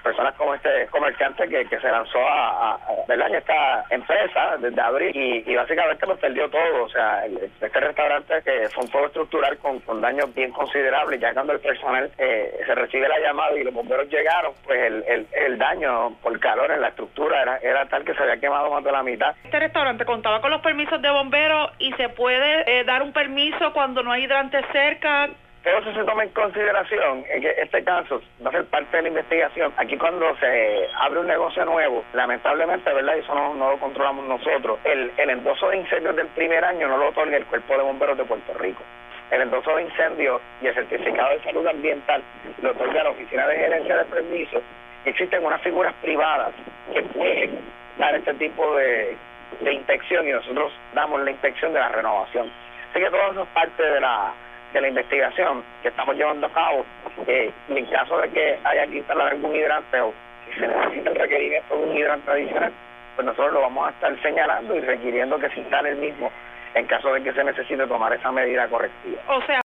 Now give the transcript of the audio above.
personas como este comerciante que se lanzó ¿verdad?, en esta empresa desde abril y básicamente pues perdió todo. O sea, este restaurante que fue un fuego estructural con daños bien considerables. Ya cuando el personal se recibe la llamada y los bomberos llegaron, pues el daño por calor en la estructura era tal que se había quemado más de la mitad. Este restaurante contaba con los permisos de bomberos y se puede dar un permiso cuando no hay hidrantes cerca. Todo eso se toma en consideración, en que este caso va a ser parte de la investigación. Aquí cuando se abre un negocio nuevo, lamentablemente, ¿verdad?, eso no lo controlamos nosotros. El endoso de incendios del primer año no lo otorga el Cuerpo de Bomberos de Puerto Rico. El endoso de incendios y el certificado de salud ambiental lo otorga la Oficina de Gerencia de Permisos. Existen unas figuras privadas que pueden dar este tipo de inspección y nosotros damos la inspección de la renovación. Así que todo eso es parte de la investigación que estamos llevando a cabo. En caso de que haya que instalar algún hidrante o si se necesita el requerimiento de un hidrante adicional, pues nosotros lo vamos a estar señalando y requiriendo que se instale el mismo en caso de que se necesite tomar esa medida correctiva. O sea,